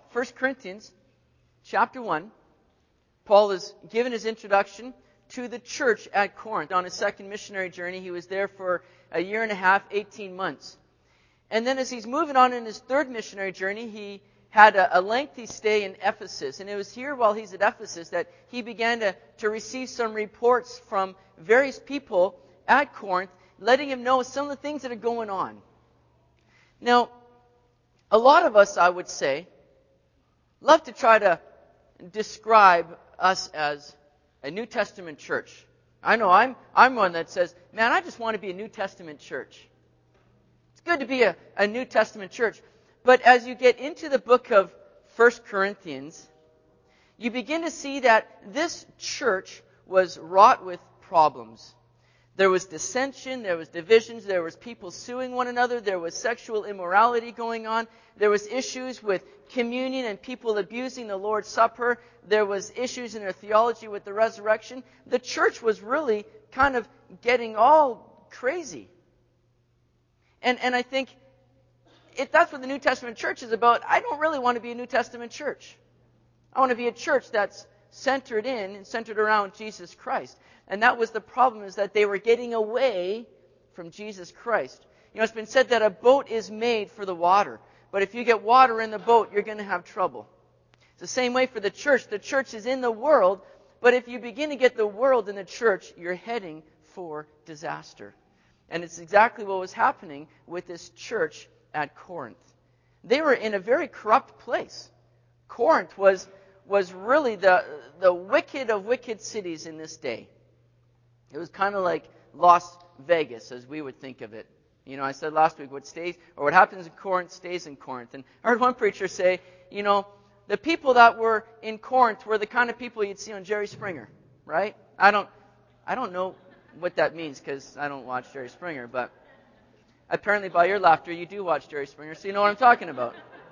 1 Corinthians chapter 1, Paul is given his introduction to the church at Corinth. On his second missionary journey, he was there for a year and a half, 18 months. And then as he's moving on in his third missionary journey, he had a lengthy stay in Ephesus. And it was here while he's at Ephesus that he began to receive some reports from various people at Corinth, letting him know some of the things that are going on. Now, a lot of us, I would say, love to try to describe us as a New Testament church. I know I'm one that says, man, I just want to be a New Testament church. It's good to be a New Testament church. But as you get into the book of 1 Corinthians, you begin to see that this church was wrought with problems. There was dissension, there was divisions, there was people suing one another, there was sexual immorality going on, there was issues with communion and people abusing the Lord's Supper, there was issues in their theology with the resurrection. The church was really kind of getting all crazy. And I think if that's what the New Testament church is about, I don't really want to be a New Testament church. I want to be a church that's centered in and centered around Jesus Christ. And that was the problem, is that they were getting away from Jesus Christ. You know, it's been said that a boat is made for the water. But if you get water in the boat, you're going to have trouble. It's the same way for the church. The church is in the world, but if you begin to get the world in the church, you're heading for disaster. And it's exactly what was happening with this church at Corinth. They were in a very corrupt place. Corinth was really the wicked of wicked cities in this day. It was kind of like Las Vegas, as we would think of it. You know, I said last week, what happens in Corinth stays in Corinth. And I heard one preacher say, you know, the people that were in Corinth were the kind of people you'd see on Jerry Springer, right? I don't know what that means because I don't watch Jerry Springer, but apparently by your laughter, you do watch Jerry Springer, so you know what I'm talking about.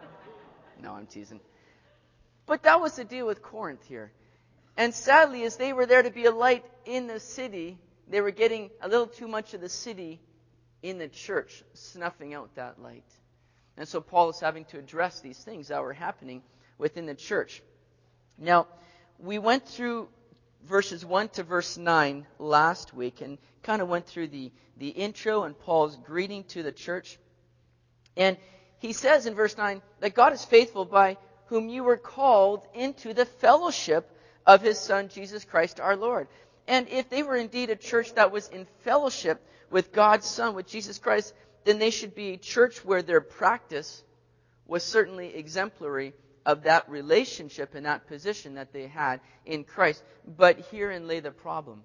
No, I'm teasing. But that was the deal with Corinth here. And sadly, as they were there to be a light in the city, they were getting a little too much of the city in the church, snuffing out that light. And so Paul is having to address these things that were happening within the church. Now, we went through verses 1 to verse 9 last week and kind of went through the intro and Paul's greeting to the church. And he says in verse 9 that God is faithful, by whom you were called into the fellowship of His Son, Jesus Christ our Lord. And if they were indeed a church that was in fellowship with God's Son, with Jesus Christ, then they should be a church where their practice was certainly exemplary of that relationship and that position that they had in Christ. But herein lay the problem.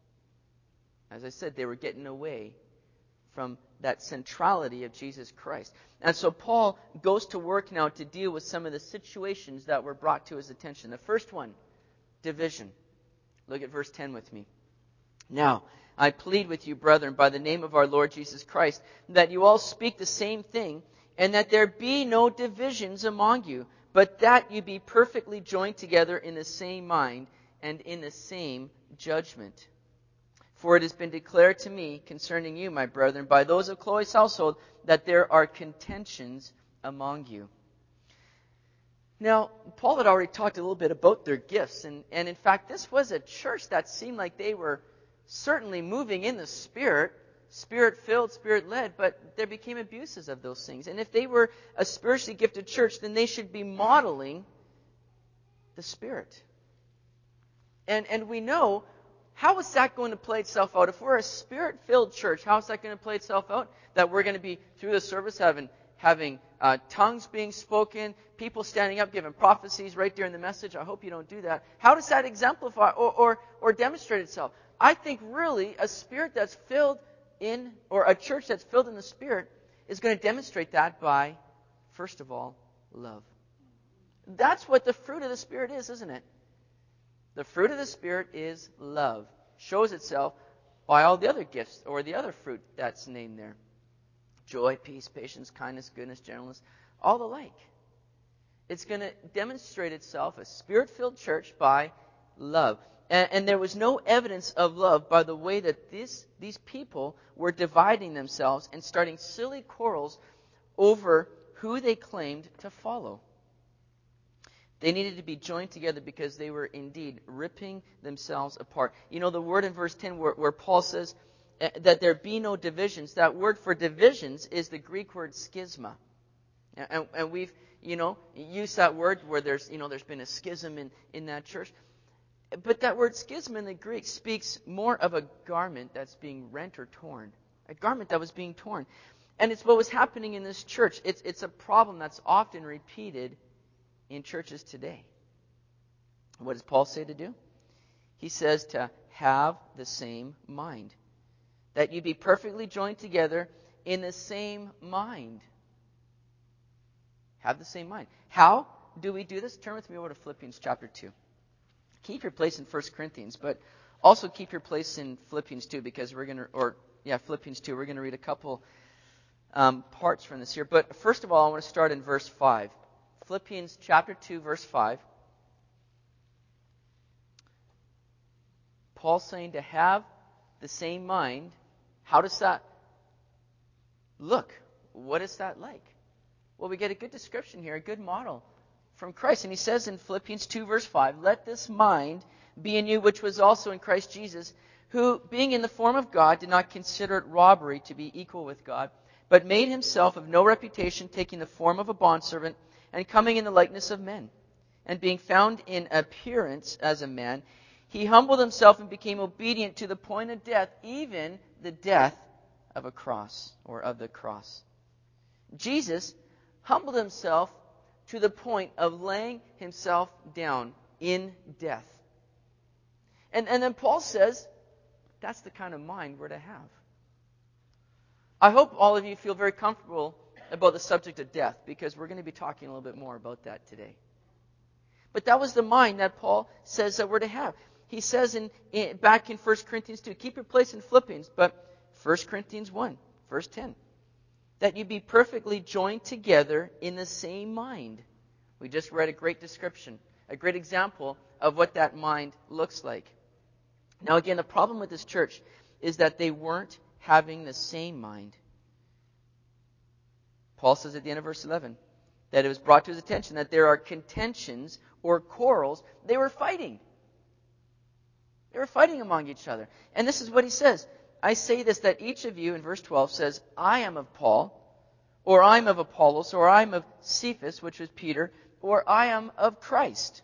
As I said, they were getting away from that centrality of Jesus Christ. And so Paul goes to work now to deal with some of the situations that were brought to his attention. The first one, division. Look at verse 10 with me. Now, I plead with you, brethren, by the name of our Lord Jesus Christ, that you all speak the same thing, and that there be no divisions among you, but that you be perfectly joined together in the same mind and in the same judgment. For it has been declared to me concerning you, my brethren, by those of Chloe's household, that there are contentions among you. Now, Paul had already talked a little bit about their gifts, and in fact, this was a church that seemed like they were certainly moving in the Spirit, Spirit-filled, Spirit-led, but there became abuses of those things. And if they were a spiritually gifted church, then they should be modeling the Spirit. And we know, how is that going to play itself out? If we're a Spirit-filled church, how is that going to play itself out? That we're going to be, through the service, having tongues being spoken, people standing up giving prophecies right during the message. I hope you don't do that. How does that exemplify or demonstrate itself? I think really a spirit that's filled in, or a church that's filled in the Spirit, is going to demonstrate that by, first of all, love. That's what the fruit of the Spirit is, isn't it? The fruit of the Spirit is love. Shows itself by all the other gifts, or the other fruit that's named there. Joy, peace, patience, kindness, goodness, gentleness, all the like. It's going to demonstrate itself, a Spirit-filled church, by love. And there was no evidence of love by the way that these people were dividing themselves and starting silly quarrels over who they claimed to follow. They needed to be joined together because they were indeed ripping themselves apart. You know, the word in verse 10 where Paul says that there be no divisions, that word for divisions is the Greek word schisma. And we've, used that word where there's been a schism in that church. But that word schism in the Greek speaks more of a garment that's being rent or torn. A garment that was being torn. And it's what was happening in this church. It's a problem that's often repeated in churches today. What does Paul say to do? He says to have the same mind. That you be perfectly joined together in the same mind. Have the same mind. How do we do this? Turn with me over to Philippians chapter 2. Keep your place in 1 Corinthians, but also keep your place in Philippians 2 because Philippians 2. We're going to read a couple parts from this here. But first of all, I want to start in verse 5. Philippians chapter 2, verse 5. Paul's saying to have the same mind. How does that look? What is that like? Well, we get a good description here, a good model from Christ. And he says in Philippians 2, verse 5, let this mind be in you, which was also in Christ Jesus, who, being in the form of God, did not consider it robbery to be equal with God, but made himself of no reputation, taking the form of a bondservant, and coming in the likeness of men. And being found in appearance as a man, he humbled himself and became obedient to the point of death, even the death of a cross, or of the cross. Jesus humbled himself to the point of laying himself down in death. And then Paul says, that's the kind of mind we're to have. I hope all of you feel very comfortable about the subject of death, because we're going to be talking a little bit more about that today. But that was the mind that Paul says that we're to have. He says back in 1 Corinthians 2, keep your place in Philippians, but 1 Corinthians 1, verse 10, that you be perfectly joined together in the same mind. We just read a great description, a great example of what that mind looks like. Now again, the problem with this church is that they weren't having the same mind. Paul says at the end of verse 11 that it was brought to his attention that there are contentions or quarrels. They were fighting. They were fighting among each other. And this is what he says. I say this, that each of you, in verse 12, says, I am of Paul, or I'm of Apollos, or I'm of Cephas, which was Peter, or I am of Christ.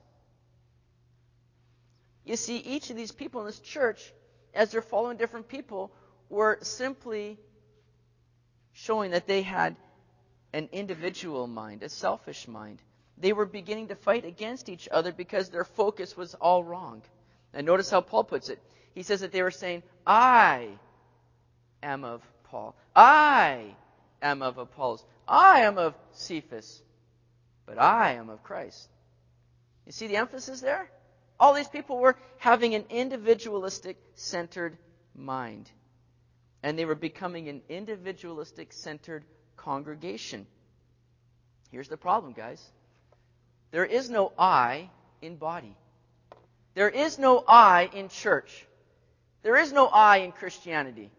You see, each of these people in this church, as they're following different people, were simply showing that they had an individual mind, a selfish mind. They were beginning to fight against each other because their focus was all wrong. And notice how Paul puts it. He says that they were saying, I am of Paul. I am of Apollos. I am of Cephas. But I am of Christ. You see the emphasis there? All these people were having an individualistic centered mind. And they were becoming an individualistic centered congregation. Here's the problem, guys. There is no I in body. There is no I in church. There is no I in Christianity.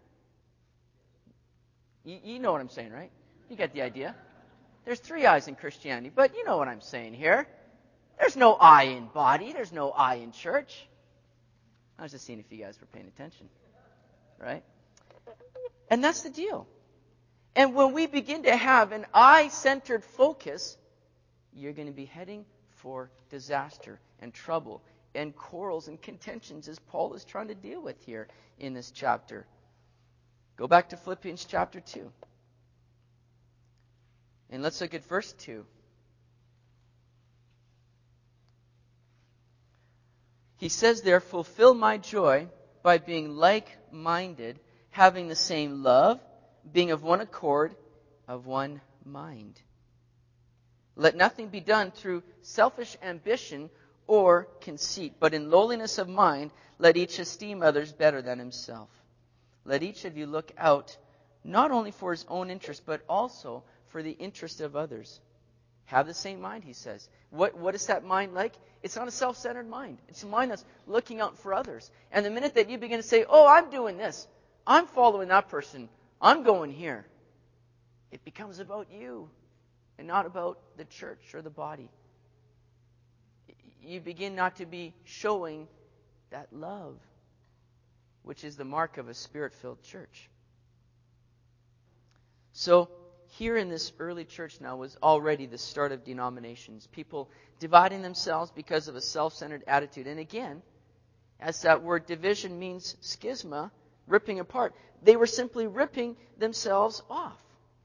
You know what I'm saying, right? You get the idea. There's 3 I's in Christianity, but you know what I'm saying here. There's no I in body. There's no I in church. I was just seeing if you guys were paying attention. Right? And that's the deal. And when we begin to have an I-centered focus, you're going to be heading for disaster and trouble and quarrels and contentions, as Paul is trying to deal with here in this chapter. Go back to Philippians chapter 2. And let's look at verse 2. He says there, fulfill my joy by being like-minded, having the same love, being of one accord, of one mind. Let nothing be done through selfish ambition or conceit, but in lowliness of mind, let each esteem others better than himself. Let each of you look out not only for his own interest, but also for the interest of others. Have the same mind, he says. What is that mind like? It's not a self-centered mind. It's a mind that's looking out for others. And the minute that you begin to say, oh, I'm doing this, I'm following that person, I'm going here, it becomes about you and not about the church or the body. you begin not to be showing that love, which is the mark of a Spirit-filled church. So, here in this early church now was already the start of denominations. People dividing themselves because of a self-centered attitude. And again, as that word division means schisma, ripping apart, they were simply ripping themselves off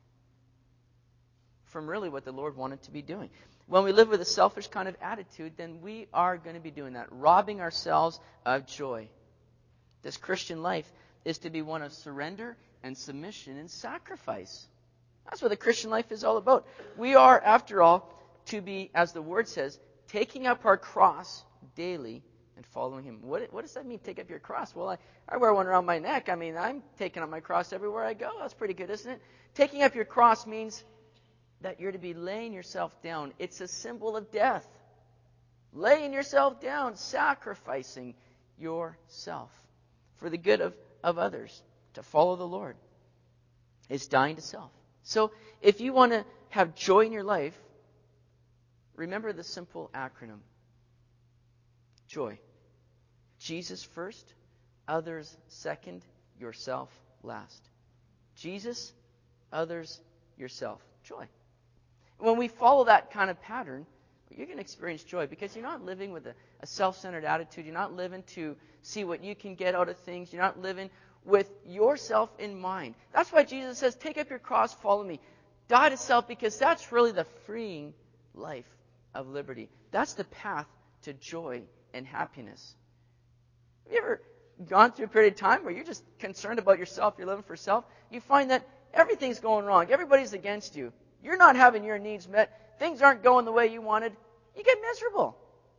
from really what the Lord wanted to be doing. When we live with a selfish kind of attitude, then we are going to be doing that, robbing ourselves of joy. This Christian life is to be one of surrender and submission and sacrifice. That's what the Christian life is all about. We are, after all, to be, as the Word says, taking up our cross daily and following Him. What does that mean, take up your cross? Well, I wear one around my neck. I mean, I'm taking up my cross everywhere I go. That's pretty good, isn't it? Taking up your cross means that you're to be laying yourself down. It's a symbol of death. Laying yourself down, sacrificing yourself for the good of others, to follow the Lord. It's dying to self. So if you want to have joy in your life, remember the simple acronym. Joy. Jesus first, others second, yourself last. Jesus, others, yourself. Joy. When we follow that kind of pattern, you're going to experience joy because you're not living with a self-centered attitude. You're not living to see what you can get out of things. You're not living with yourself in mind. That's why Jesus says, take up your cross, follow me. Die to self, because that's really the freeing life of liberty. That's the path to joy and happiness. Have you ever gone through a period of time where you're just concerned about yourself, you're living for self? You find that everything's going wrong. Everybody's against you. You're not having your needs met. Things aren't going the way you wanted. You get miserable.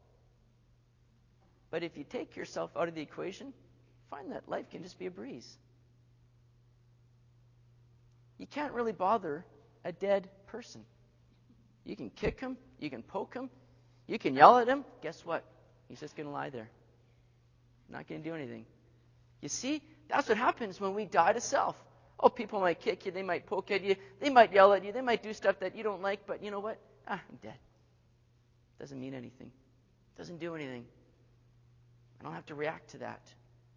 But if you take yourself out of the equation, find that life can just be a breeze. You can't really bother a dead person. You can kick him, you can poke him, you can yell at him. Guess what? He's just going to lie there. Not going to do anything. You see, that's what happens when we die to self. Oh, people might kick you, they might poke at you, they might yell at you, they might do stuff that you don't like, but you know what? I'm dead. Doesn't mean anything. Doesn't do anything. I don't have to react to that.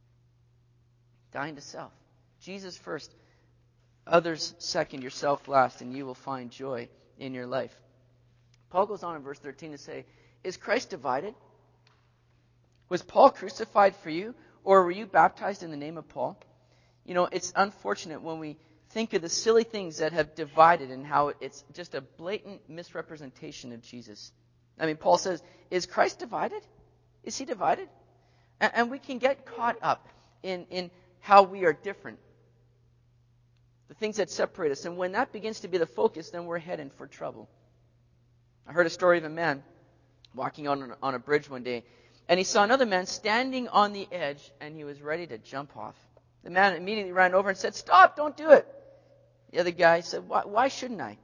Dying to self. Jesus first, others second, yourself last, and you will find joy in your life. Paul goes on in verse 13 to say, is Christ divided? Was Paul crucified for you, or were you baptized in the name of Paul? You know, it's unfortunate when we think of the silly things that have divided and how it's just a blatant misrepresentation of Jesus. I mean, Paul says, is Christ divided? Is he divided? And we can get caught up in how we are different. The things that separate us. And when that begins to be the focus, then we're heading for trouble. I heard a story of a man walking on a bridge one day, and he saw another man standing on the edge, and he was ready to jump off. The man immediately ran over and said, stop, don't do it. The other guy said, why shouldn't I?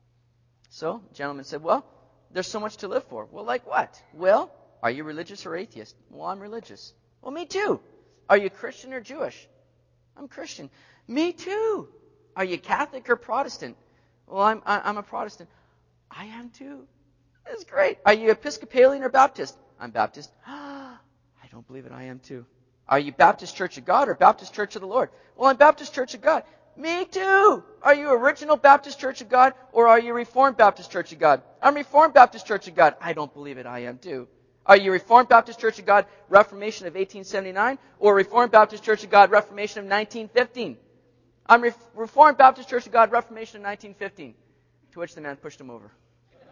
So the gentleman said, well, there's so much to live for. Well, like what? Well, are you religious or atheist? Well, I'm religious. Well, me too. Are you Christian or Jewish? I'm Christian. Me too. Are you Catholic or Protestant? Well, I'm a Protestant. I am too. That's great. Are you Episcopalian or Baptist? I'm Baptist. I don't believe it. I am too. Are you Baptist Church of God or Baptist Church of the Lord? Well, I'm Baptist Church of God. Me too. Are you Original Baptist Church of God or are you Reformed Baptist Church of God? I'm Reformed Baptist Church of God. I don't believe it. I am too. Are you Reformed Baptist Church of God Reformation of 1879 or Reformed Baptist Church of God Reformation of 1915? I'm Reformed Baptist Church of God Reformation of 1915. To which the man pushed him over.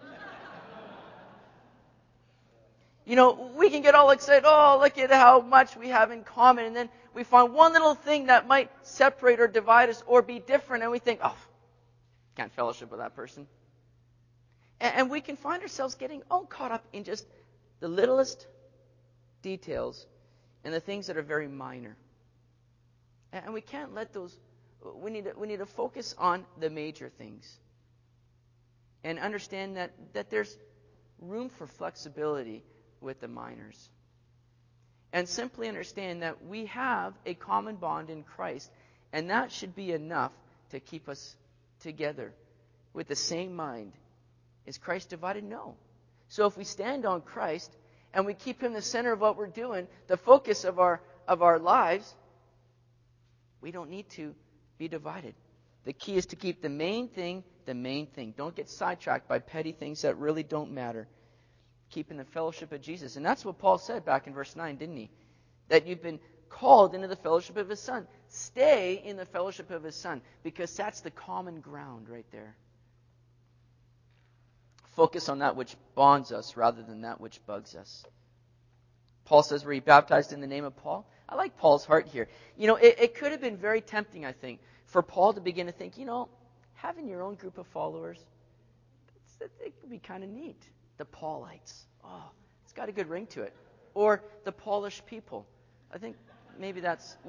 You know, we can get all excited. Oh, look at how much we have in common. And then we find one little thing that might separate or divide us or be different. And we think, oh, can't fellowship with that person. And we can find ourselves getting all caught up in just the littlest details and the things that are very minor. And we can't let those, we need to focus on the major things. And understand that there's room for flexibility with the minors. And simply understand that we have a common bond in Christ, and that should be enough to keep us together with the same mind. Is Christ divided? No. So if we stand on Christ and we keep him the center of what we're doing, the focus of our lives, we don't need to be divided. The key is to keep the main thing the main thing. Don't get sidetracked by petty things that really don't matter. Keeping the fellowship of Jesus. And that's what Paul said back in verse 9, didn't he? That you've been called into the fellowship of his Son. Stay in the fellowship of his Son, because that's the common ground right there. Focus on that which bonds us rather than that which bugs us. Paul says, were you baptized in the name of Paul? I like Paul's heart here. It could have been very tempting, I think, for Paul to begin to think, having your own group of followers, it could be kind of neat. The Paulites. Oh, it's got a good ring to it. Or the Polish people. I think maybe that's,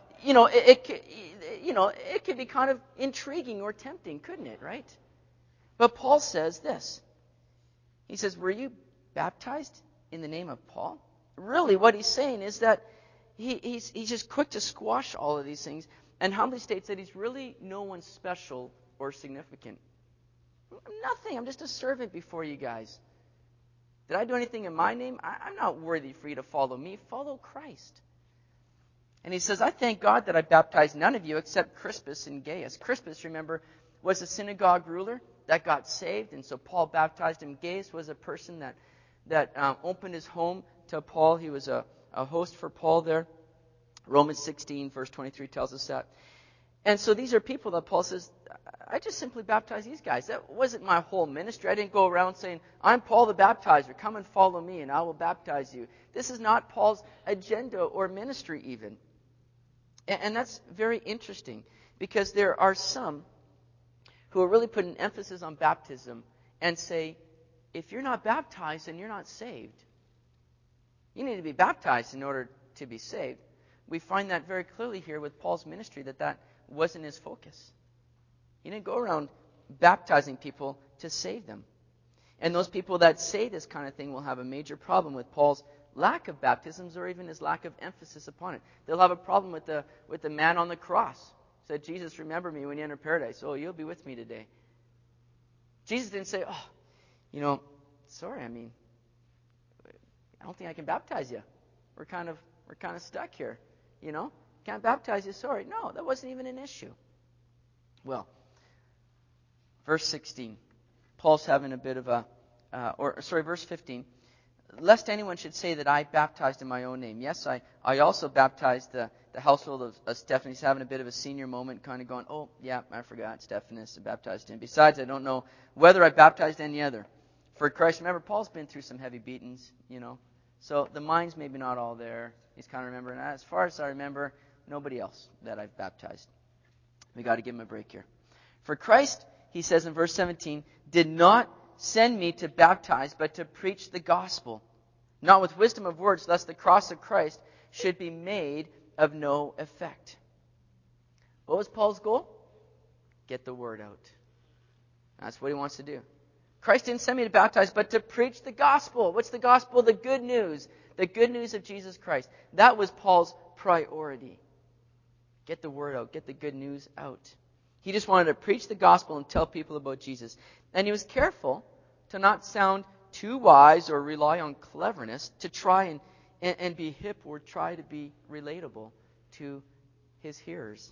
it could be kind of intriguing or tempting, couldn't it, right? But Paul says this. He says, were you baptized in the name of Paul? Really, what he's saying is that he's just quick to squash all of these things and humbly states that he's really no one special or significant. Nothing. I'm just a servant before you guys. Did I do anything in my name? I'm not worthy for you to follow me. Follow Christ. And he says, I thank God that I baptized none of you except Crispus and Gaius. Crispus, remember, was a synagogue ruler that got saved, and so Paul baptized him. Gaius was a person that opened his home to Paul. He was a host for Paul there. Romans 16, verse 23 tells us that. And so these are people that Paul says, I just simply baptized these guys. That wasn't my whole ministry. I didn't go around saying, I'm Paul the baptizer. Come and follow me and I will baptize you. This is not Paul's agenda or ministry even. And that's very interesting, because there are some who are really putting emphasis on baptism and say, if you're not baptized, then you're not saved. You need to be baptized in order to be saved. We find that very clearly here with Paul's ministry, that wasn't his focus. He didn't go around baptizing people to save them. And those people that say this kind of thing will have a major problem with Paul's lack of baptisms, or even his lack of emphasis upon it. They'll have a problem with the man on the cross. Said, Jesus, remember me when you enter paradise. Oh, you'll be with me today. Jesus didn't say, sorry, I don't think I can baptize you. We're kind of stuck here. Can't baptize you, sorry. No, that wasn't even an issue. Well, verse 16. Paul's having a bit of verse 15. Lest anyone should say that I baptized in my own name. Yes, I also baptized the household of Stephanus. He's having a bit of a senior moment, kind of going, oh, yeah, I forgot Stephanus. I baptized him. Besides, I don't know whether I baptized any other. For Christ, remember, Paul's been through some heavy beatings, So the mind's maybe not all there. He's kind of remembering, as far as I remember, nobody else that I've baptized. We got to give him a break here. For Christ, he says in verse 17, did not send me to baptize, but to preach the gospel, not with wisdom of words, lest the cross of Christ should be made of no effect. What was Paul's goal? Get the word out. That's what he wants to do. Christ didn't send me to baptize, but to preach the gospel. What's the gospel? The good news. The good news of Jesus Christ. That was Paul's priority. Get the word out. Get the good news out. He just wanted to preach the gospel and tell people about Jesus. And he was careful to not sound too wise or rely on cleverness to try and be hip or try to be relatable to his hearers.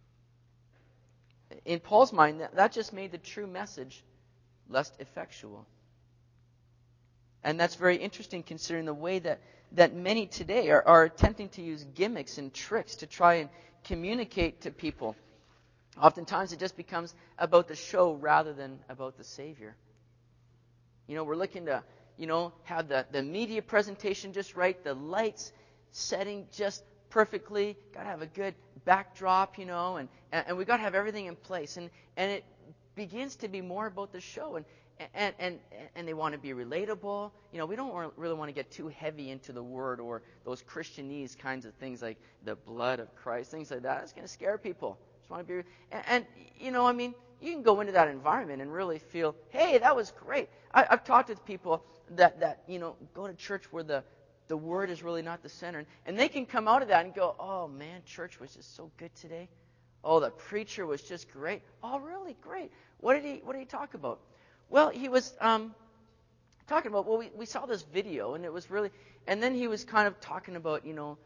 In Paul's mind, that just made the true message less effectual. And that's very interesting, considering the way that many today are attempting to use gimmicks and tricks to try and communicate to people. Oftentimes it just becomes about the show rather than about the Savior. We're looking to, have the media presentation just right, the lights setting just perfectly, got to have a good backdrop, and we got to have everything in place. And it begins to be more about the show, and they want to be relatable. We don't really want to get too heavy into the word or those Christianese kinds of things like the blood of Christ, things like that. It's going to scare people. Just want to be, you can go into that environment and really feel, hey, that was great. I've talked with people that go to church where the word is really not the center, and they can come out of that and go, oh man, church was just so good today. Oh, the preacher was just great. Oh, really great. What did he talk about? Well, he was talking about, well, we saw this video, and it was really, and then he was kind of talking about,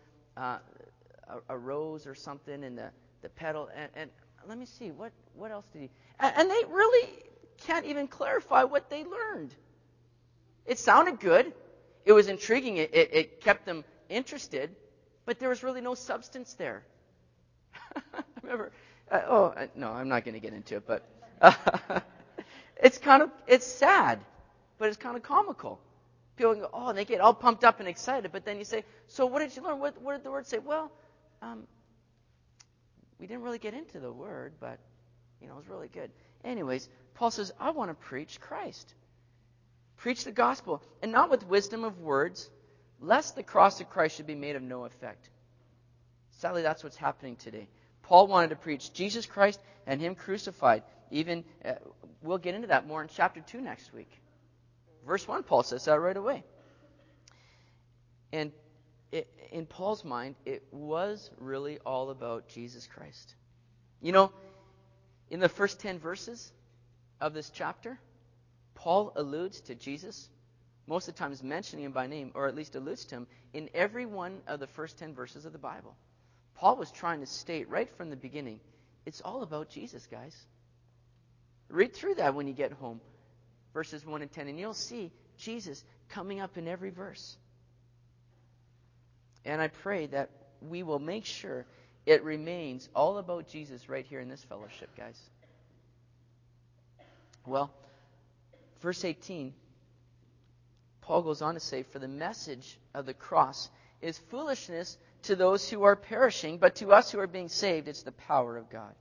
a rose or something, and the petal, and let me see, what else did he, and they really can't even clarify what they learned. It sounded good. It was intriguing. It kept them interested, but there was really no substance there. I remember, no, I'm not going to get into it, but it's sad, but it's kind of comical. People go, and they get all pumped up and excited, but then you say, so what did you learn? What did the word say? Well, we didn't really get into the word, but, it was really good. Anyways, Paul says, I want to preach Christ. Preach the gospel, and not with wisdom of words, lest the cross of Christ should be made of no effect. Sadly, that's what's happening today. Paul wanted to preach Jesus Christ and Him crucified. Even, we'll get into that more in chapter 2 next week. Verse 1, Paul says that right away. And in Paul's mind, it was really all about Jesus Christ. In the first 10 verses of this chapter, Paul alludes to Jesus, most of the times mentioning Him by name, or at least alludes to Him, in every one of the first 10 verses of the Bible. Paul was trying to state right from the beginning, it's all about Jesus, guys. Read through that when you get home, verses 1 and 10, and you'll see Jesus coming up in every verse. And I pray that we will make sure it remains all about Jesus right here in this fellowship, guys. Well, verse 18, Paul goes on to say, for the message of the cross is foolishness to those who are perishing, but to us who are being saved, it's the power of God.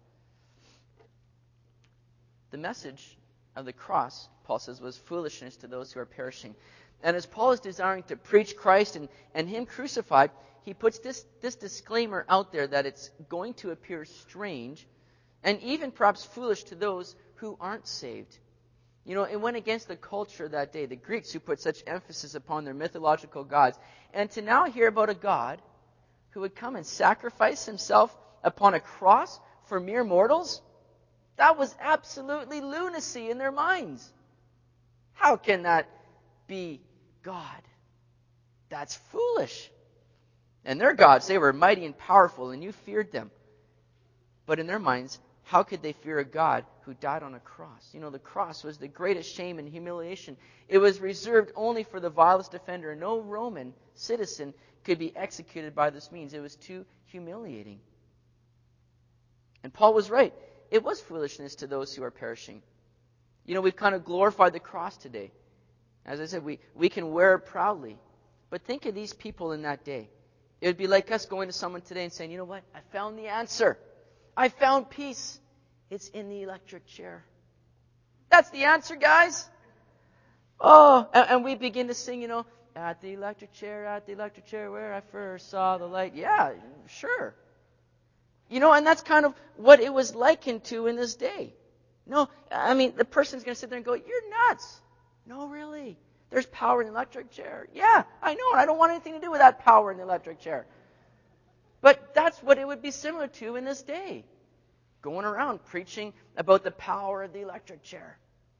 The message of the cross, Paul says, was foolishness to those who are perishing. And as Paul is desiring to preach Christ and Him crucified, he puts this disclaimer out there that it's going to appear strange and even perhaps foolish to those who aren't saved. It went against the culture that day, the Greeks who put such emphasis upon their mythological gods. And to now hear about a God who would come and sacrifice Himself upon a cross for mere mortals, that was absolutely lunacy in their minds. How can that be God? That's foolish. And their gods, they were mighty and powerful, and you feared them. But in their minds, how could they fear a God who died on a cross? The cross was the greatest shame and humiliation. It was reserved only for the vilest offender. No Roman citizen could be executed by this means. It was too humiliating. And Paul was right. It was foolishness to those who are perishing. We've kind of glorified the cross today. As I said, we can wear it proudly. But think of these people in that day. It would be like us going to someone today and saying, you know what? I found the answer. I found peace. It's in the electric chair. That's the answer, guys. Oh, and we begin to sing, at the electric chair where I first saw the light. Yeah, sure. And that's kind of what it was likened to in this day. No, the person's going to sit there and go, you're nuts. No, really. There's power in the electric chair. Yeah, I know, and I don't want anything to do with that power in the electric chair. But that's what it would be similar to in this day. Going around preaching about the power of the electric chair.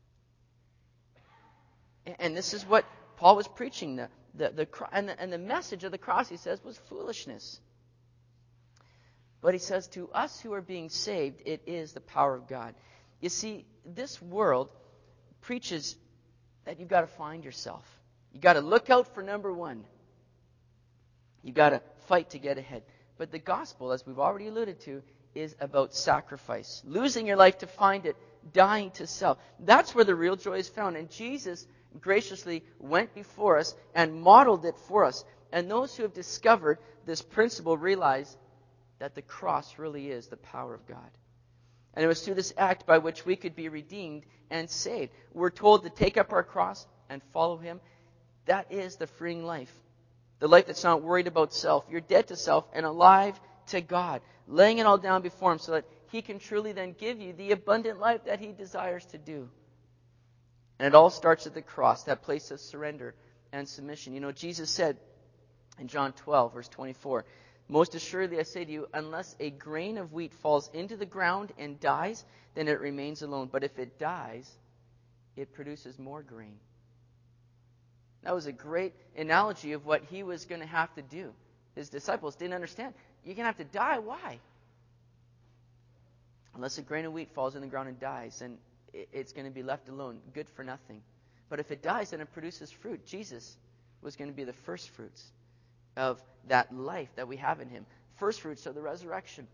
And this is what Paul was preaching. And the message of the cross, he says, was foolishness. But he says, to us who are being saved, it is the power of God. You see, this world preaches that you've got to find yourself. You've got to look out for number one. You've got to fight to get ahead. But the gospel, as we've already alluded to, is about sacrifice. Losing your life to find it, dying to self. That's where the real joy is found. And Jesus graciously went before us and modeled it for us. And those who have discovered this principle realize that the cross really is the power of God. And it was through this act by which we could be redeemed and saved. We're told to take up our cross and follow Him. That is the freeing life. The life that's not worried about self. You're dead to self and alive to God. Laying it all down before Him so that He can truly then give you the abundant life that He desires to do. And it all starts at the cross, that place of surrender and submission. Jesus said in John 12, verse 24, most assuredly I say to you, unless a grain of wheat falls into the ground and dies, then it remains alone. But if it dies, it produces more grain. That was a great analogy of what he was going to have to do. His disciples didn't understand. You're going to have to die. Why? Unless a grain of wheat falls in the ground and dies, then it's going to be left alone, good for nothing. But if it dies, then it produces fruit. Jesus was going to be the first fruits of that life that we have in him. First fruits of the resurrection.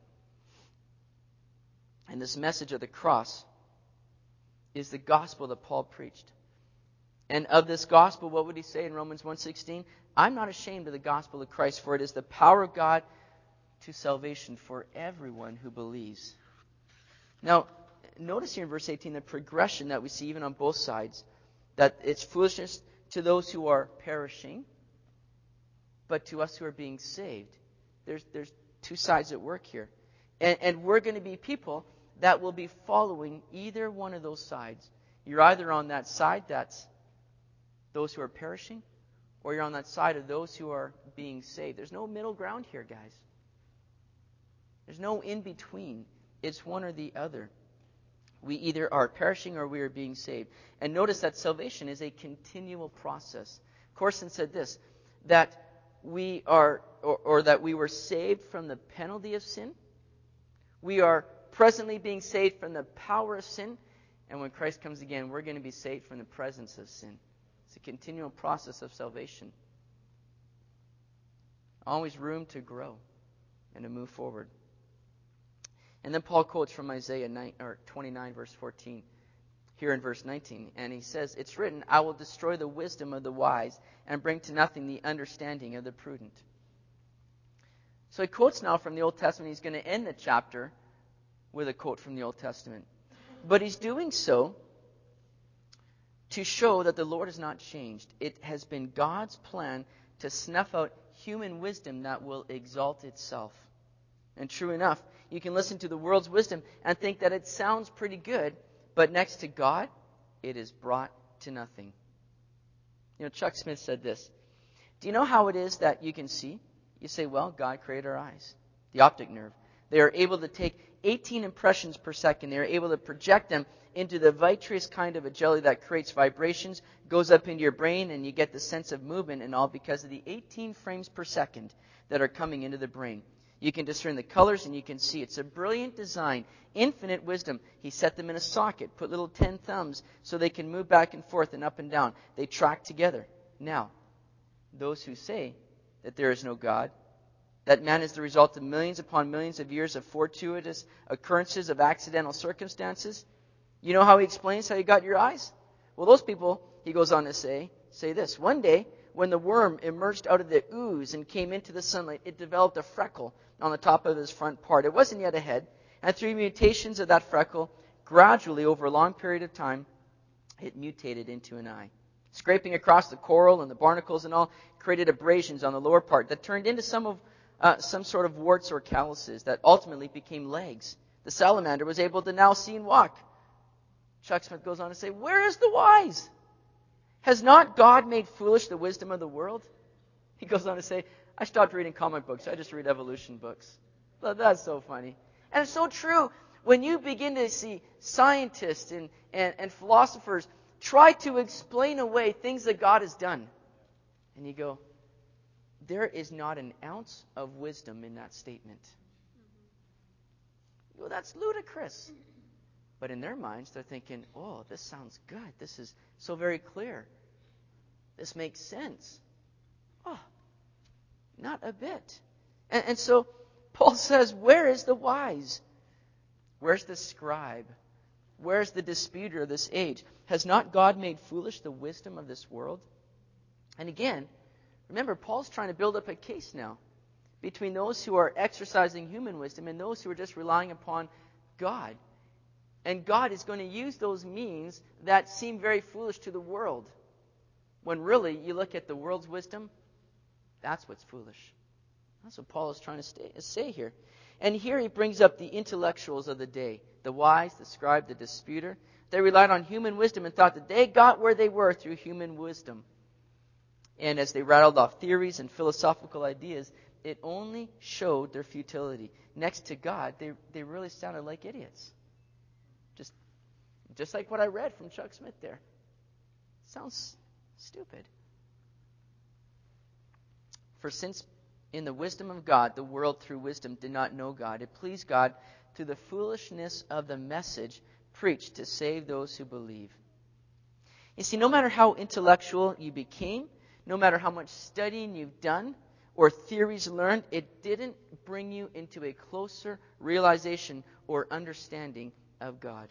And this message of the cross is the gospel that Paul preached. And of this gospel, what would he say in Romans 1:16? I'm not ashamed of the gospel of Christ, for it is the power of God to salvation for everyone who believes. Now, notice here in verse 18 the progression that we see even on both sides. That it's foolishness to those who are perishing, but to us who are being saved. There's two sides at work here. And we're going to be people that will be following either one of those sides. You're either on that side that's those who are perishing, or you're on that side of those who are being saved. There's no middle ground here, guys. There's no in between. It's one or the other. We either are perishing or we are being saved. And notice that salvation is a continual process. Corson said this, that we are, or that we were saved from the penalty of sin. We are presently being saved from the power of sin. And when Christ comes again, we're going to be saved from the presence of sin. It's a continual process of salvation. Always room to grow and to move forward. And then Paul quotes from Isaiah 29, verse 14, here in verse 19. And he says, it's written, I will destroy the wisdom of the wise and bring to nothing the understanding of the prudent. So he quotes now from the Old Testament. He's going to end the chapter with a quote from the Old Testament. But he's doing so to show that the Lord has not changed. It has been God's plan to snuff out human wisdom that will exalt itself. And true enough, you can listen to the world's wisdom and think that it sounds pretty good, but next to God, it is brought to nothing. You know, Chuck Smith said this. Do you know how it is that you can see? You say, well, God created our eyes, the optic nerve. They are able to take 18 impressions per second. They are able to project them into the vitreous kind of a jelly that creates vibrations, goes up into your brain, and you get the sense of movement and all because of the 18 frames per second that are coming into the brain. You can discern the colors and you can see. It's a brilliant design, infinite wisdom. He set them in a socket, put little 10 thumbs so they can move back and forth and up and down. They track together. Now, those who say that there is no God, that man is the result of millions upon millions of years of fortuitous occurrences of accidental circumstances, you know how he explains how you got your eyes? Well, those people, he goes on to say this. One day, when the worm emerged out of the ooze and came into the sunlight, it developed a freckle on the top of his front part. It wasn't yet a head. And through mutations of that freckle, gradually, over a long period of time, it mutated into an eye. Scraping across the coral and the barnacles and all created abrasions on the lower part that turned into some sort of warts or calluses that ultimately became legs. The salamander was able to now see and walk. Chuck Smith goes on to say, where is the wise? Has not God made foolish the wisdom of the world? He goes on to say, I stopped reading comic books. I just read evolution books. But that's so funny. And it's so true. When you begin to see scientists and philosophers try to explain away things that God has done, and you go, there is not an ounce of wisdom in that statement. Well, that's ludicrous. But in their minds, they're thinking, oh, this sounds good. This is so very clear. This makes sense. Oh, not a bit. And so Paul says, where is the wise? Where's the scribe? Where's the disputer of this age? Has not God made foolish the wisdom of this world? And again, remember, Paul's trying to build up a case now between those who are exercising human wisdom and those who are just relying upon God. And God is going to use those means that seem very foolish to the world. When really, you look at the world's wisdom, that's what's foolish. That's what Paul is trying to say here. And here he brings up the intellectuals of the day. The wise, the scribe, the disputer. They relied on human wisdom and thought that they got where they were through human wisdom. And as they rattled off theories and philosophical ideas, it only showed their futility. Next to God, they really sounded like idiots. Just like what I read from Chuck Smith there. Sounds stupid. For since in the wisdom of God, the world through wisdom did not know God, it pleased God through the foolishness of the message preached to save those who believe. You see, no matter how intellectual you became, no matter how much studying you've done or theories learned, it didn't bring you into a closer realization or understanding of God.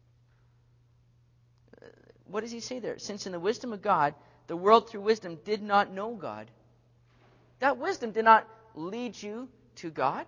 What does he say there? Since in the wisdom of God, the world through wisdom did not know God. That wisdom did not lead you to God.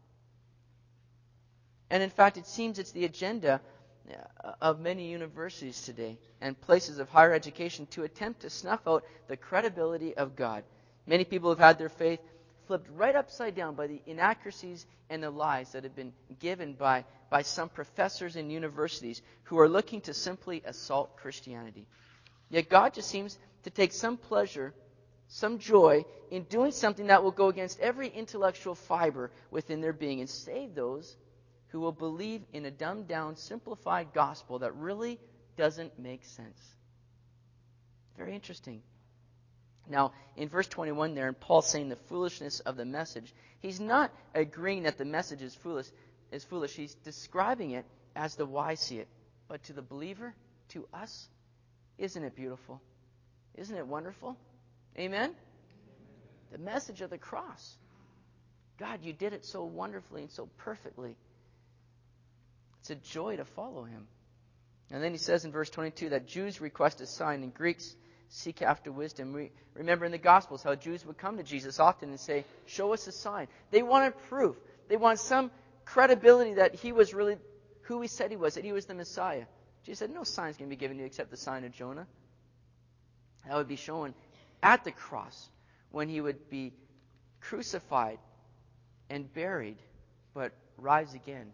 And in fact, it seems it's the agenda of many universities today and places of higher education to attempt to snuff out the credibility of God. Many people have had their faith flipped right upside down by the inaccuracies and the lies that have been given by some professors in universities who are looking to simply assault Christianity. Yet God just seems to take some pleasure, some joy in doing something that will go against every intellectual fiber within their being and save those who will believe in a dumbed-down, simplified gospel that really doesn't make sense. Very interesting. Now, in verse 21 there, and Paul's saying the foolishness of the message, he's not agreeing that the message is foolish. He's describing it as the wise see it. But to the believer, to us, isn't it beautiful? Isn't it wonderful? Amen? The message of the cross. God, you did it so wonderfully and so perfectly. It's a joy to follow him. And then he says in verse 22 that Jews request a sign and Greeks seek after wisdom. We remember in the Gospels how Jews would come to Jesus often and say, show us a sign. They wanted proof. They want some credibility that he was really who he said he was, that he was the Messiah. Jesus said, no sign's going to be given to you except the sign of Jonah. That would be shown at the cross when he would be crucified and buried, but rise again.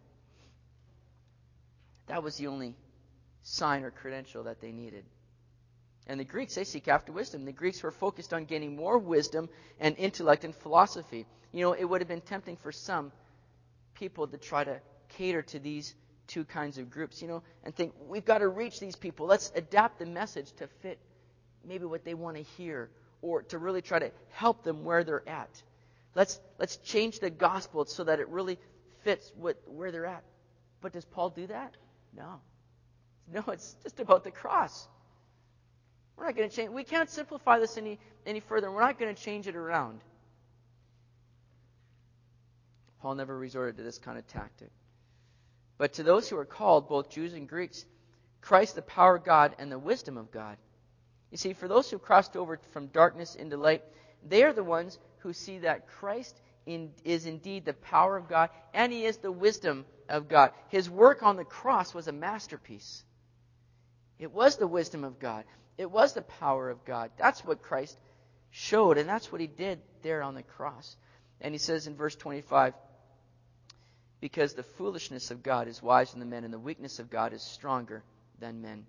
That was the only sign or credential that they needed. And the Greeks, they seek after wisdom. The Greeks were focused on gaining more wisdom and intellect and philosophy. You know, it would have been tempting for some people to try to cater to these two kinds of groups, and think, we've got to reach these people. Let's adapt the message to fit maybe what they want to hear, or to really try to help them where they're at. Let's change the gospel so that it really fits where they're at. But does Paul do that? No, it's just about the cross. We're not going to change. We can't simplify this any further. We're not going to change it around. Paul never resorted to this kind of tactic. But to those who are called, both Jews and Greeks, Christ, the power of God and the wisdom of God. You see, for those who crossed over from darkness into light, they are the ones who see that Christ is indeed the power of God and he is the wisdom of God. His work on the cross was a masterpiece. It was the wisdom of God. It was the power of God. That's what Christ showed, and that's what he did there on the cross. And he says in verse 25, because the foolishness of God is wiser than men, and the weakness of God is stronger than men.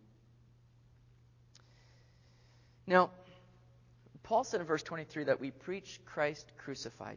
Now, Paul said in verse 23 that we preach Christ crucified.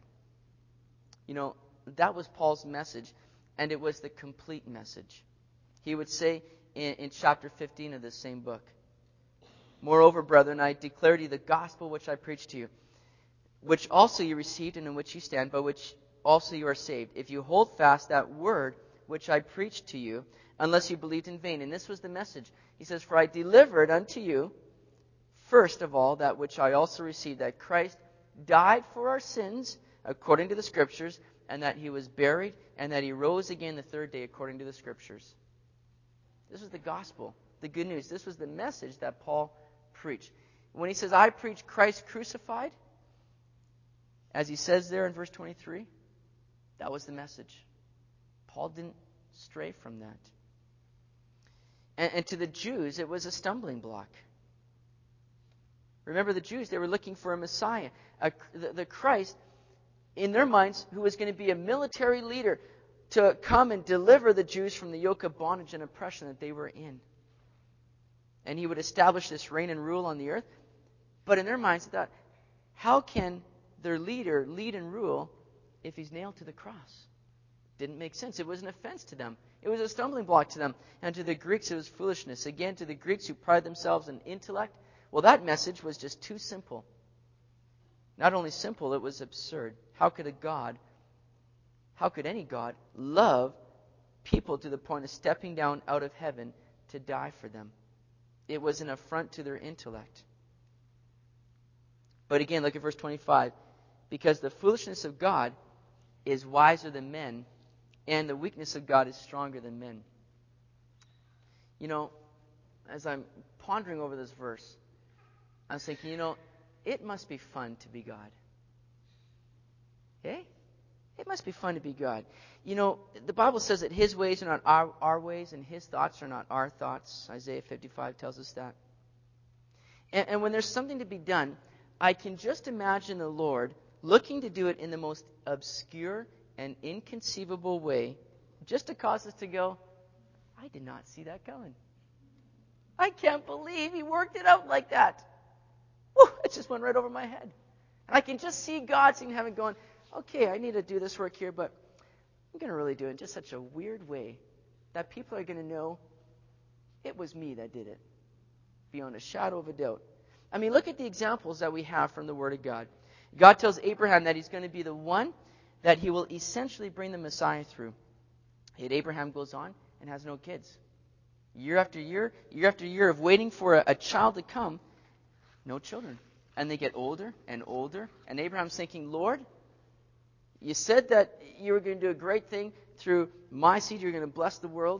That was Paul's message, and it was the complete message. He would say in chapter 15 of this same book, moreover, brethren, I declare to you the gospel which I preached to you, which also you received and in which you stand, by which also you are saved, if you hold fast that word which I preached to you, unless you believed in vain. And this was the message. He says, for I delivered unto you, first of all, that which I also received, that Christ died for our sins, according to the Scriptures, and that he was buried, and that he rose again the third day, according to the Scriptures. This was the gospel, the good news. This was the message that Paul preached. When he says, I preach Christ crucified, as he says there in verse 23, that was the message. Paul didn't stray from that. And to the Jews, it was a stumbling block. Remember the Jews, they were looking for a Messiah, the Christ, in their minds, who was going to be a military leader to come and deliver the Jews from the yoke of bondage and oppression that they were in. And he would establish this reign and rule on the earth. But in their minds, they thought, how can their leader lead and rule if he's nailed to the cross? Didn't make sense. It was an offense to them. It was a stumbling block to them. And to the Greeks, it was foolishness. Again, to the Greeks who pride themselves in intellect, well, that message was just too simple. Not only simple, it was absurd. How could any God love people to the point of stepping down out of heaven to die for them? It was an affront to their intellect. But again, look at verse 25. Because the foolishness of God is wiser than men, and the weakness of God is stronger than men. You know, as I'm pondering over this verse, I was thinking, it must be fun to be God. Okay? It must be fun to be God. The Bible says that His ways are not our ways, and His thoughts are not our thoughts. Isaiah 55 tells us that. And when there's something to be done, I can just imagine the Lord looking to do it in the most obscure and inconceivable way, just to cause us to go, I did not see that coming. I can't believe He worked it out like that. Whew, it just went right over my head. And I can just see God sitting in heaven going, okay, I need to do this work here, but I'm going to really do it in just such a weird way that people are going to know it was me that did it, beyond a shadow of a doubt. I mean, look at the examples that we have from the Word of God. God tells Abraham that He's going to be the one that He will essentially bring the Messiah through. Yet Abraham goes on and has no kids. Year after year after year of waiting for a child to come, no children. And they get older and older. And Abraham's thinking, Lord, you said that you were going to do a great thing through my seed. You're going to bless the world.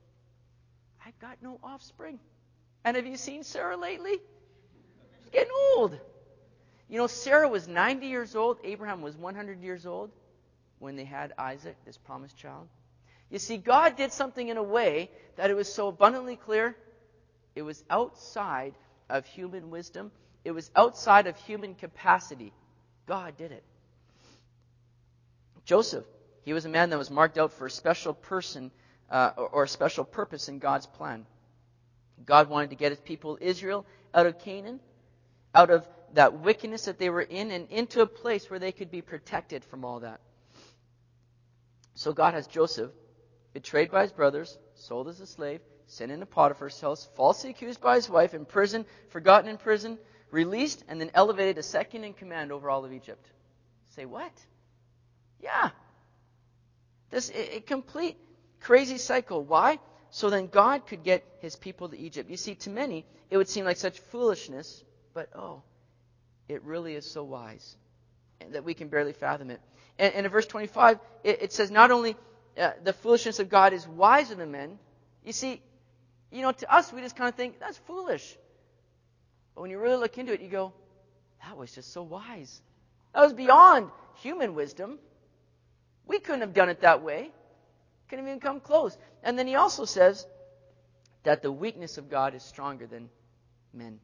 I've got no offspring. And have you seen Sarah lately? She's getting old. Sarah was 90 years old. Abraham was 100 years old when they had Isaac, this promised child. You see, God did something in a way that it was so abundantly clear. It was outside of human wisdom. It was outside of human capacity. God did it. Joseph, he was a man that was marked out for a special person or a special purpose in God's plan. God wanted to get His people Israel out of Canaan, out of that wickedness that they were in, and into a place where they could be protected from all that. So God has Joseph betrayed by his brothers, sold as a slave, sent into Potiphar's house, falsely accused by his wife, imprisoned, forgotten in prison, released, and then elevated to second in command over all of Egypt. Say what? Yeah. This a complete crazy cycle. Why? So then God could get His people to Egypt. You see, to many, it would seem like such foolishness, but it really is so wise that we can barely fathom it. And in verse 25, it says not only the foolishness of God is wiser than men. You see, to us, we just kind of think, that's foolish. But when you really look into it, you go, that was just so wise. That was beyond human wisdom. We couldn't have done it that way. Couldn't even come close. And then he also says that the weakness of God is stronger than men.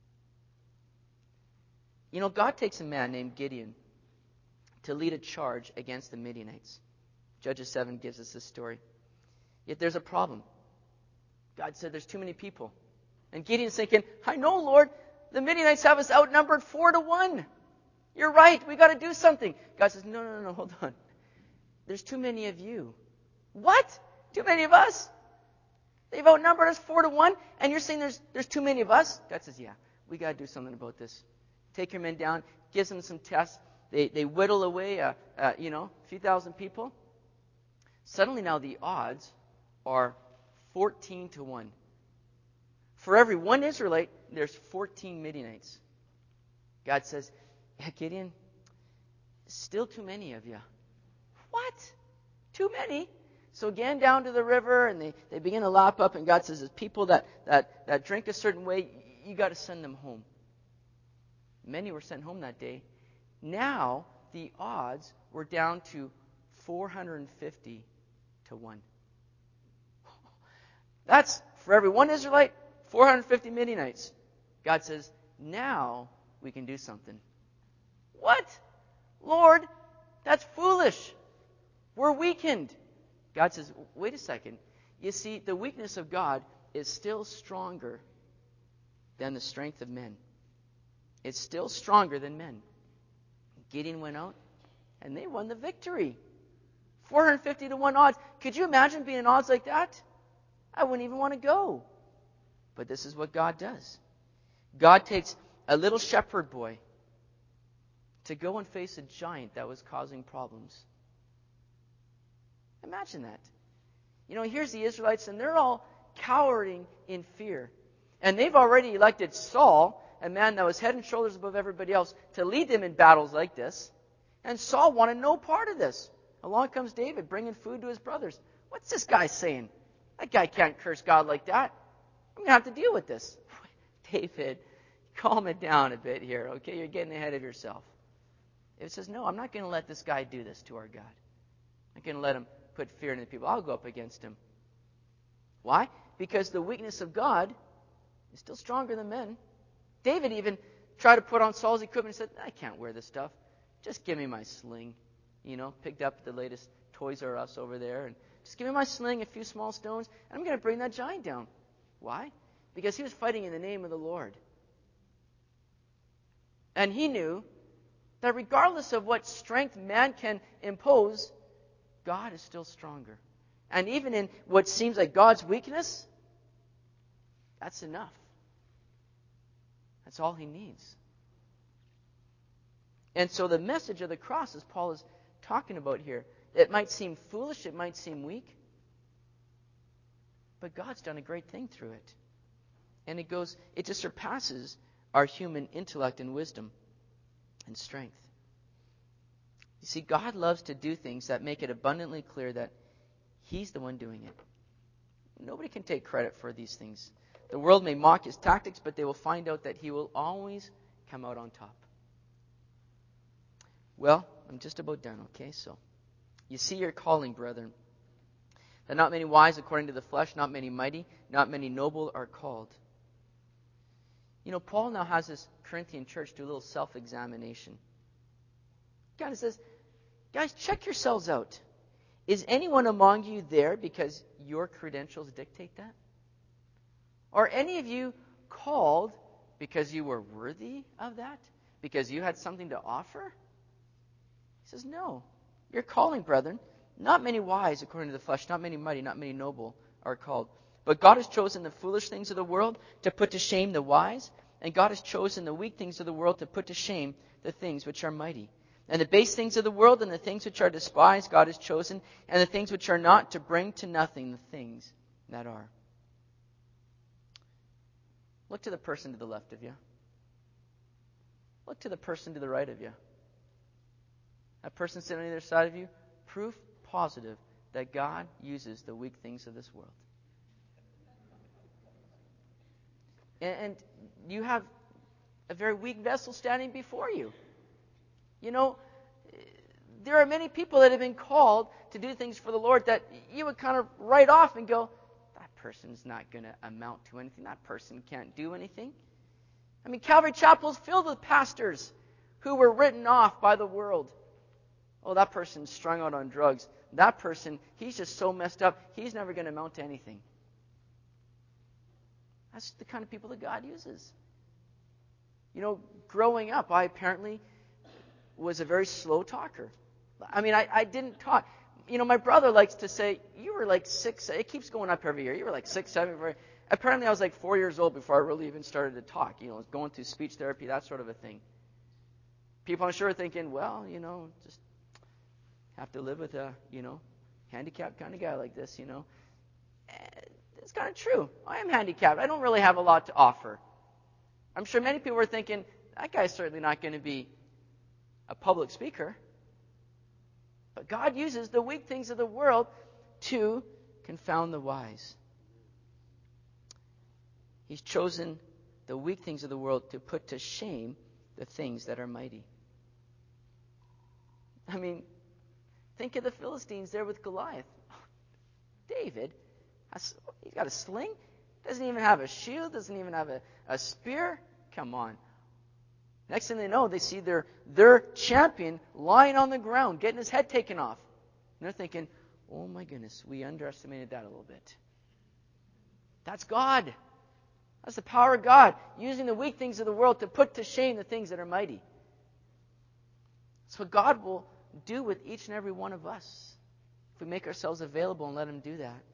God takes a man named Gideon to lead a charge against the Midianites. Judges 7 gives us this story. Yet there's a problem. God said there's too many people. And Gideon's thinking, I know, Lord, the Midianites have us outnumbered 4-1. You're right, we got to do something. God says, no, hold on. There's too many of you. What? Too many of us? They've outnumbered us 4-1, and you're saying there's too many of us? God says, yeah, we got to do something about this. Take your men down, gives them some tests. They whittle away, a few thousand people. Suddenly now the odds are 14-1. For every one Israelite, there's 14 Midianites. God says, yeah, Gideon, still too many of you. What? Too many? So again, down to the river, and they begin to lap up, and God says, there's people that drink a certain way, you got to send them home. Many were sent home that day. Now, the odds were down to 450-1. That's, for every one Israelite, 450 Midianites. God says, now we can do something. What? Lord, that's foolish. We're weakened. God says, wait a second. You see, the weakness of God is still stronger than the strength of men. It's still stronger than men. Gideon went out, and they won the victory. 450-1 odds. Could you imagine being in odds like that? I wouldn't even want to go. But this is what God does. God takes a little shepherd boy, to go and face a giant that was causing problems. Imagine that. Here's the Israelites, and they're all cowering in fear. And they've already elected Saul, a man that was head and shoulders above everybody else, to lead them in battles like this. And Saul wanted no part of this. Along comes David, bringing food to his brothers. What's this guy saying? That guy can't curse God like that. I'm going to have to deal with this. David, calm it down a bit here, okay? You're getting ahead of yourself. It says, no, I'm not going to let this guy do this to our God. I'm not going to let him put fear in the people. I'll go up against him. Why? Because the weakness of God is still stronger than men. David even tried to put on Saul's equipment and said, I can't wear this stuff. Just give me my sling. Picked up the latest Toys R Us over there. And just give me my sling, a few small stones, and I'm going to bring that giant down. Why? Because he was fighting in the name of the Lord. And he knew that regardless of what strength man can impose, God is still stronger. And even in what seems like God's weakness, that's enough. That's all he needs. And so the message of the cross, as Paul is talking about here, it might seem foolish, it might seem weak, but God's done a great thing through it. And it just surpasses our human intellect and wisdom and strength. You see, God loves to do things that make it abundantly clear that he's the one doing it. Nobody can take credit for these things. The world may mock his tactics, but they will find out that he will always come out on top. Well, I'm just about done, okay? So, you see your calling, brethren. That not many wise according to the flesh, not many mighty, not many noble are called. Paul now has this Corinthian church do a little self-examination. God says, guys, check yourselves out. Is anyone among you there because your credentials dictate that? Are any of you called because you were worthy of that? Because you had something to offer? He says, no. Your calling, brethren, not many wise according to the flesh, not many mighty, not many noble are called. But God has chosen the foolish things of the world to put to shame the wise, and God has chosen the weak things of the world to put to shame the things which are mighty. And the base things of the world and the things which are despised God has chosen, and the things which are not, to bring to nothing the things that are. Look to the person to the left of you. Look to the person to the right of you. That person sitting on either side of you, proof positive that God uses the weak things of this world. And you have a very weak vessel standing before you. There are many people that have been called to do things for the Lord that you would kind of write off and go, that person's not going to amount to anything. That person can't do anything. Calvary Chapel is filled with pastors who were written off by the world. Oh, that person's strung out on drugs. That person, he's just so messed up, he's never going to amount to anything. That's the kind of people that God uses. Growing up, I apparently was a very slow talker. I didn't talk. My brother likes to say, you were like 6, it keeps going up every year. You were like 6, 7, apparently I was like 4 years old before I really even started to talk. Going through speech therapy, that sort of a thing. People I'm sure are thinking, well, just have to live with a, handicapped kind of guy like this, It's kind of true. I am handicapped. I don't really have a lot to offer. I'm sure many people are thinking, that guy's certainly not going to be a public speaker. But God uses the weak things of the world to confound the wise. He's chosen the weak things of the world to put to shame the things that are mighty. Think of the Philistines there with Goliath. David, he's got a sling, doesn't even have a shield, doesn't even have a spear. Come on. Next thing they know, they see their champion lying on the ground, getting his head taken off. And they're thinking, oh my goodness, we underestimated that a little bit. That's God. That's the power of God, using the weak things of the world to put to shame the things that are mighty. That's what God will do with each and every one of us if we make ourselves available and let Him do that.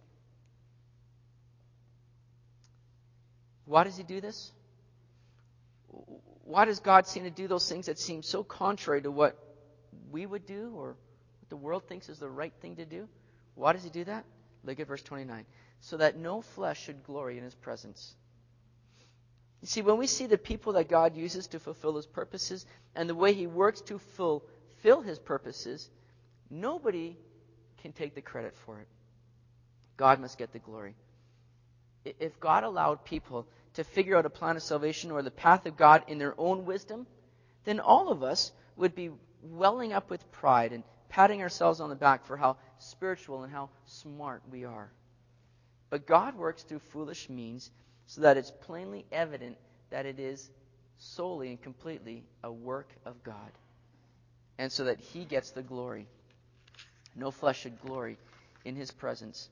Why does He do this? why does God seem to do those things that seem so contrary to what we would do or what the world thinks is the right thing to do? Why does he do that? Look at verse 29. So that no flesh should glory in his presence. You see, when we see the people that God uses to fulfill his purposes and the way he works to fulfill his purposes, nobody can take the credit for it. God must get the glory. If God allowed people to figure out a plan of salvation or the path of God in their own wisdom, then all of us would be welling up with pride and patting ourselves on the back for how spiritual and how smart we are. But God works through foolish means so that it's plainly evident that it is solely and completely a work of God, and so that he gets the glory. No flesh should glory in his presence.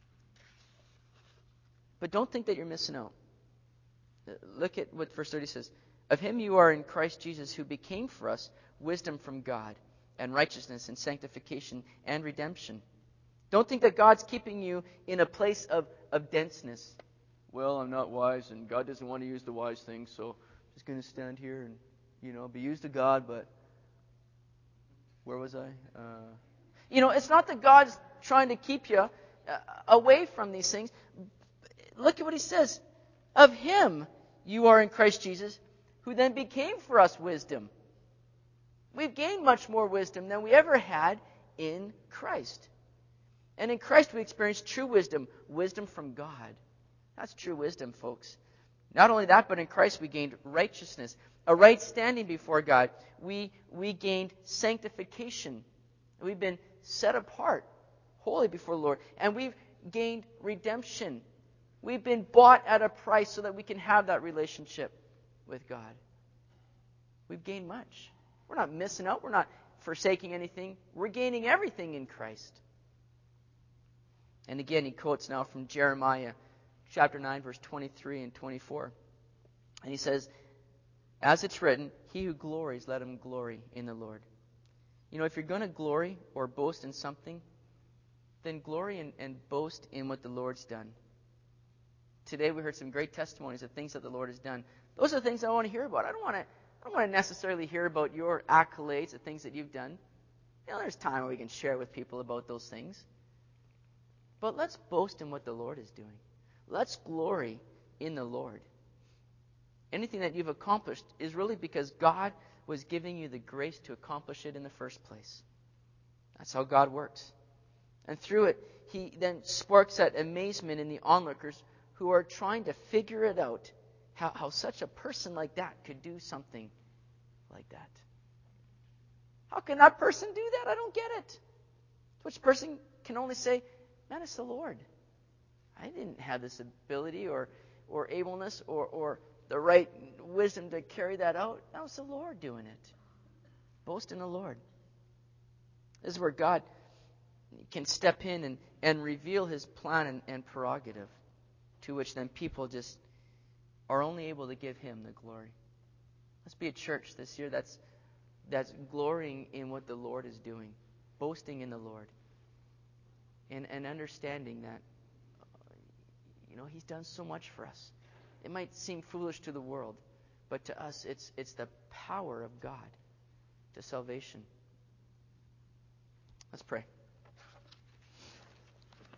But don't think that you're missing out. Look at what verse 30 says. Of him you are in Christ Jesus, who became for us wisdom from God, and righteousness and sanctification and redemption. Don't think that God's keeping you in a place of denseness. Well, I'm not wise, and God doesn't want to use the wise things, so I'm just going to stand here and, be used of God, but where was I? It's not that God's trying to keep you away from these things. Look at what he says. Of him you are in Christ Jesus, who then became for us wisdom. We've gained much more wisdom than we ever had in Christ. And in Christ we experience true wisdom, wisdom from God. That's true wisdom, folks. Not only that, but in Christ we gained righteousness, a right standing before God. We gained sanctification. We've been set apart, holy before the Lord. And we've gained redemption. We've been bought at a price so that we can have that relationship with God. We've gained much. We're not missing out. We're not forsaking anything. We're gaining everything in Christ. And again, he quotes now from Jeremiah chapter 9, verse 23 and 24. And he says, as it's written, he who glories, let him glory in the Lord. If you're going to glory or boast in something, then glory and boast in what the Lord's done. Today we heard some great testimonies of things that the Lord has done. Those are the things I want to hear about. I don't want to necessarily hear about your accolades, the things that you've done. There's time where we can share with people about those things. But let's boast in what the Lord is doing. Let's glory in the Lord. Anything that you've accomplished is really because God was giving you the grace to accomplish it in the first place. That's how God works. And through it, he then sparks that amazement in the onlookers who are trying to figure it out, how such a person like that could do something like that. How can that person do that? I don't get it. Which person can only say, man, it's the Lord. I didn't have this ability or ableness or the right wisdom to carry that out. That was the Lord doing it. Boast in the Lord. This is where God can step in and reveal his plan and prerogative, to which then people just are only able to give him the glory. Let's be a church this year that's glorying in what the Lord is doing, boasting in the Lord, and understanding that he's done so much for us. It might seem foolish to the world, but to us it's the power of God to salvation. Let's pray.